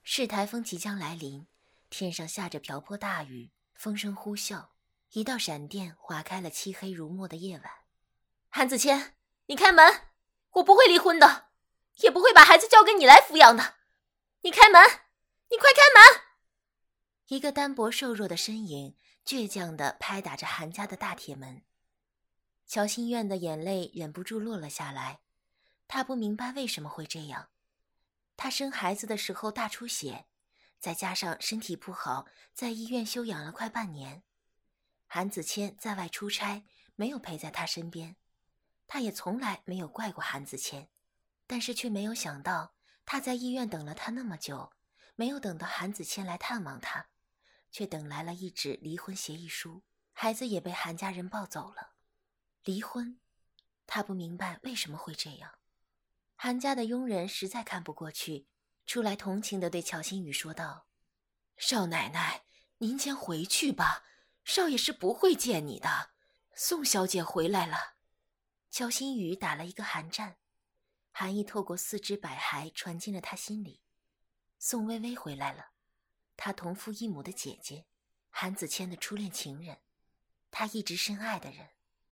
是台风即将来临，天上下着瓢泼大雨，风声呼啸，一道闪电划开了漆黑如墨的夜晚。韩子谦，你开门，我不会离婚的，也不会把孩子交给你来抚养的。你开门，你快开门！一个单薄瘦弱的身影倔强地拍打着韩家的大铁门。乔心苑的眼泪忍不住落了下来，她不明白为什么会这样。她生孩子的时候大出血，再加上身体不好，在医院休养了快半年。韩子谦在外出差，没有陪在她身边，她也从来没有怪过韩子谦，但是却没有想到她在医院等了他那么久，没有等到韩子谦来探望她，却等来了一纸离婚协议书，孩子也被韩家人抱走了。离婚，她不明白为什么会这样。韩家的佣人实在看不过去，出来同情地对乔新宇说道：少奶奶，您先回去吧，少爷是不会见你的。宋小姐回来了。乔新宇打了一个寒战，寒意透过四肢百骸传进了他心里。宋微微回来了，她同父异母的姐姐，韩子谦的初恋情人，他一直深爱的人。